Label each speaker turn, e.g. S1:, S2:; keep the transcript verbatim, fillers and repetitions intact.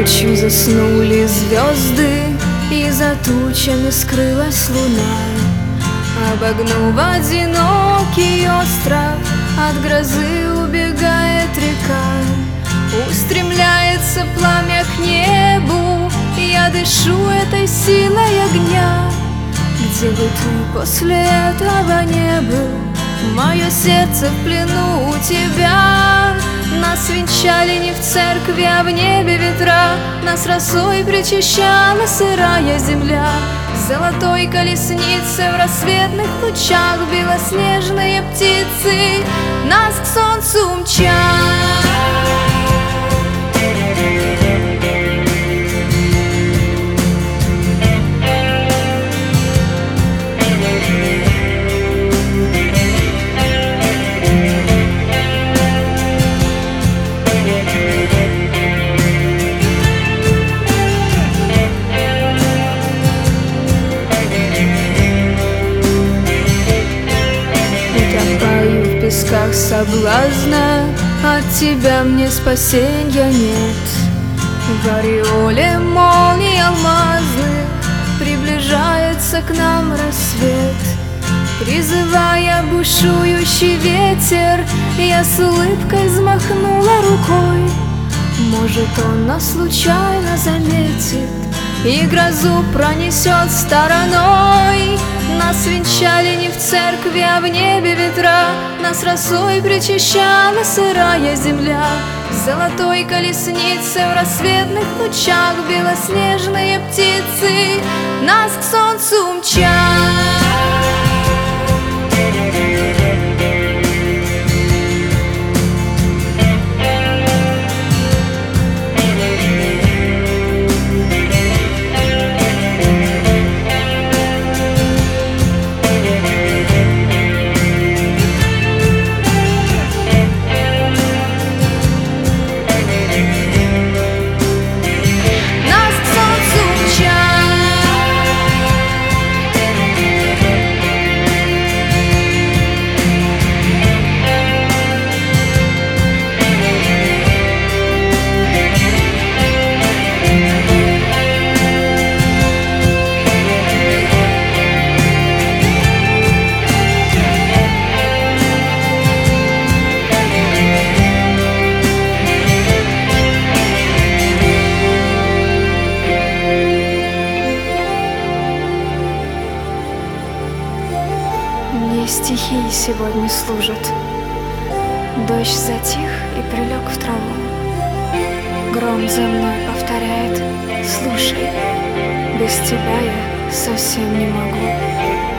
S1: Ночью заснули звезды, и за тучами скрылась луна. Обогнув одинокий остров, от грозы убегает река. Устремляется пламя к небу, я дышу этой силой огня. Где бы ты после этого не был, мое сердце в плену у тебя. Нас венчали не в церкви, а в небе ветра. Нас росой причащала сырая земля. В золотой колеснице в рассветных лучах белоснежные птицы нас к солнцу мчат. В песках соблазна, от тебя мне спасенья нет. В ореоле молний алмазных приближается к нам рассвет. Призывая бушующий ветер, я с улыбкой взмахнула рукой. Может, он нас случайно заметит и грозу пронесет стороной. Нас венчали не в церкви, а в небе ветра. Нас росой причащала сырая земля. В золотой колеснице в рассветных лучах белоснежные птицы нас к солнцу мчат. Мне стихии сегодня служат. Дождь затих и прилег в траву. Гром за мной повторяет: слушай, без тебя я совсем не могу.